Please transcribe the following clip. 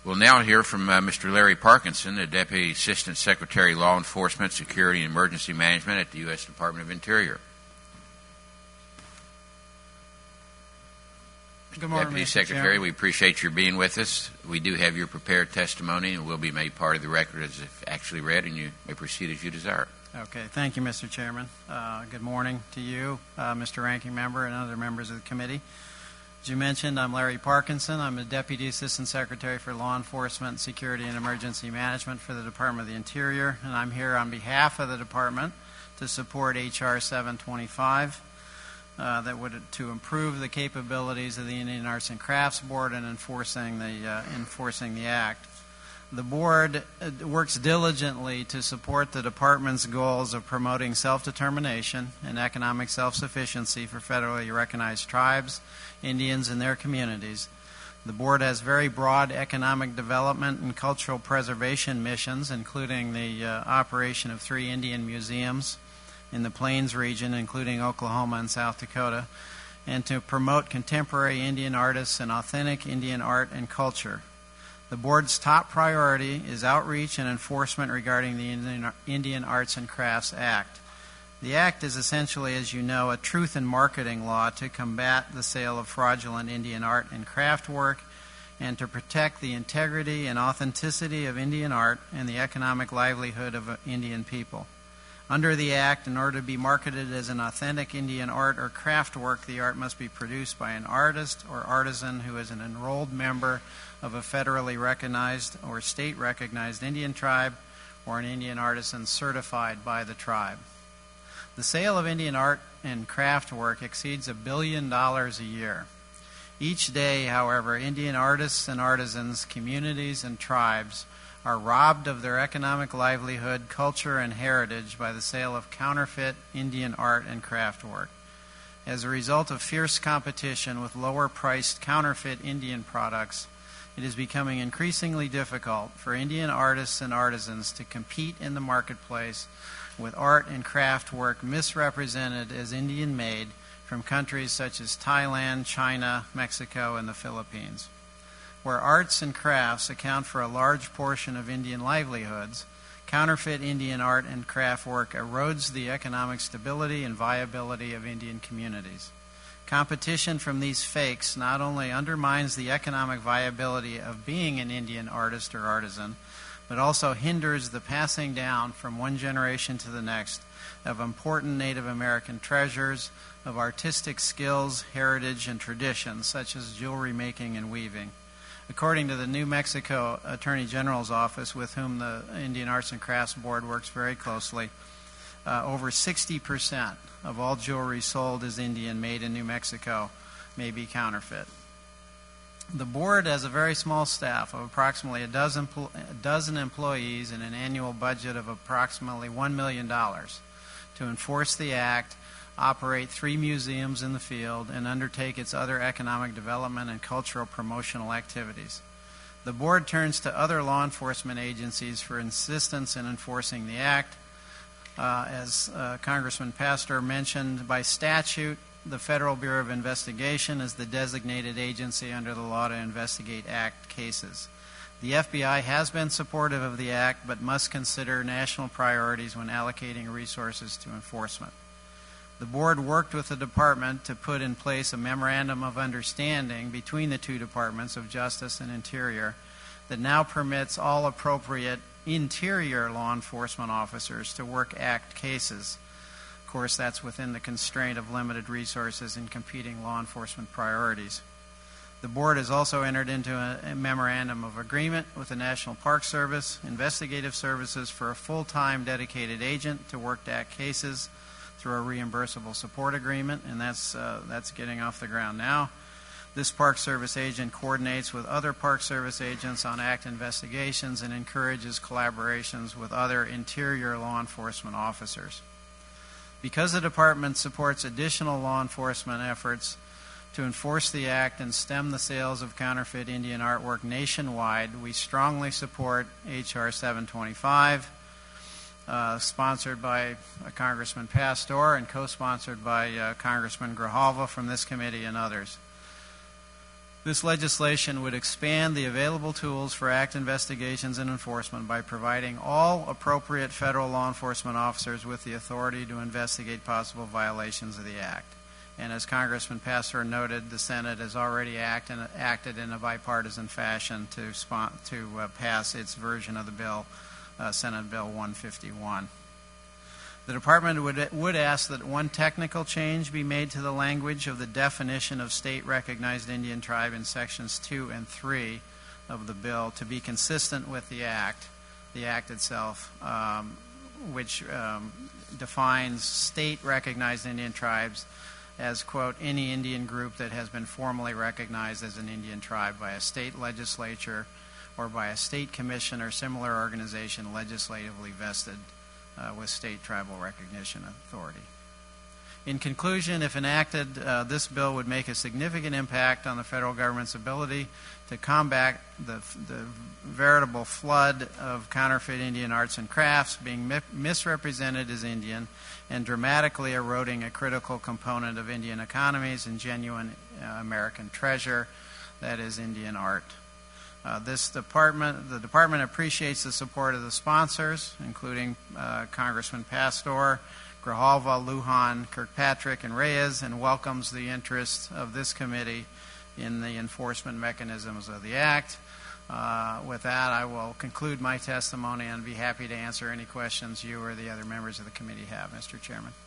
We'll now hear from Mr. Larry Parkinson, the Deputy Assistant Secretary, Law Enforcement, Security, and Emergency Management at the U.S. Department of Interior. Good morning, Deputy Mr. Secretary, Chairman. we appreciate your being with us. We do have your prepared testimony and will be made part of the record as if actually read, and you may proceed as you desire. Okay, thank you, Mr. Chairman. Good morning to you, Mr. Ranking Member, and other members of the committee. As you mentioned, I'm Larry Parkinson. I'm the Deputy Assistant Secretary for Law Enforcement, Security, and Emergency Management for the Department of the Interior, and I'm here on behalf of the Department to support H.R. 725. That would to improve the capabilities of the Indian Arts and Crafts Board in enforcing the Act. The Board works diligently to support the Department's goals of promoting self-determination and economic self-sufficiency for federally recognized tribes, Indians, and their communities. The Board has very broad economic development and cultural preservation missions, including the operation of 3 Indian museums in the Plains region, including Oklahoma and South Dakota, and to promote contemporary Indian artists and authentic Indian art and culture. The Board's top priority is outreach and enforcement regarding the Indian Arts and Crafts Act. The Act is essentially, as you know, a truth in marketing law to combat the sale of fraudulent Indian art and craft work and to protect the integrity and authenticity of Indian art and the economic livelihood of Indian people. Under the Act, in order to be marketed as an authentic Indian art or craft work, the art must be produced by an artist or artisan who is an enrolled member of a federally recognized or state-recognized Indian tribe or an Indian artisan certified by the tribe. The sale of Indian art and craft work exceeds $1 billion a year. Each day, however, Indian artists and artisans, communities, and tribes are robbed of their economic livelihood, culture, and heritage by the sale of counterfeit Indian art and craft work. As a result of fierce competition with lower-priced counterfeit Indian products, it is becoming increasingly difficult for Indian artists and artisans to compete in the marketplace with art and craft work misrepresented as Indian-made from countries such as Thailand, China, Mexico, and the Philippines. Where arts and crafts account for a large portion of Indian livelihoods, counterfeit Indian art and craft work erodes the economic stability and viability of Indian communities. Competition from these fakes not only undermines the economic viability of being an Indian artist or artisan, but also hinders the passing down from one generation to the next of important Native American treasures, of artistic skills, heritage, and traditions, such as jewelry making and weaving. According to the New Mexico Attorney General's Office, with whom the Indian Arts and Crafts Board works very closely, over 60% of all jewelry sold as Indian made in New Mexico may be counterfeit. The Board has a very small staff of approximately a dozen employees and an annual budget of approximately $1 million to enforce the Act, operate 3 museums in the field, and undertake its other economic development and cultural promotional activities. The Board turns to other law enforcement agencies for assistance in enforcing the Act. As Congressman Pastor mentioned, by statute, the Federal Bureau of Investigation is the designated agency under the law to investigate Act cases. The FBI has been supportive of the Act, but must consider national priorities when allocating resources to enforcement. The Board worked with the Department to put in place a memorandum of understanding between the 2 Departments of Justice and Interior that now permits all appropriate Interior law enforcement officers to work Act cases. Of course, that's within the constraint of limited resources and competing law enforcement priorities. The Board has also entered into a memorandum of agreement with the National Park Service, Investigative Services, for a full-time dedicated agent to work Act cases through a reimbursable support agreement, and that's getting off the ground now. This Park Service agent coordinates with other Park Service agents on Act investigations and encourages collaborations with other Interior law enforcement officers. Because the Department supports additional law enforcement efforts to enforce the Act and stem the sales of counterfeit Indian artwork nationwide, we strongly support H.R. 725, sponsored by Congressman Pastor and co-sponsored by Congressman Grijalva from this committee and others. This legislation would expand the available tools for Act investigations and enforcement by providing all appropriate federal law enforcement officers with the authority to investigate possible violations of the Act. And as Congressman Passor noted, the Senate has already acted in a bipartisan fashion to pass its version of the bill, Senate Bill 151. The Department would ask that one technical change be made to the language of the definition of state-recognized Indian tribe in Sections 2 and 3 of the bill to be consistent with the Act itself, which defines state-recognized Indian tribes as, quote, any Indian group that has been formally recognized as an Indian tribe by a state legislature or by a state commission or similar organization legislatively vested with state tribal recognition authority. In conclusion, if enacted, this bill would make a significant impact on the federal government's ability to combat the veritable flood of counterfeit Indian arts and crafts being misrepresented as Indian and dramatically eroding a critical component of Indian economies and genuine American treasure, that is Indian art. The department appreciates the support of the sponsors, including Congressman Pastor, Grijalva, Lujan, Kirkpatrick, and Reyes, and welcomes the interest of this committee in the enforcement mechanisms of the Act. With that, I will conclude my testimony and be happy to answer any questions you or the other members of the committee have, Mr. Chairman.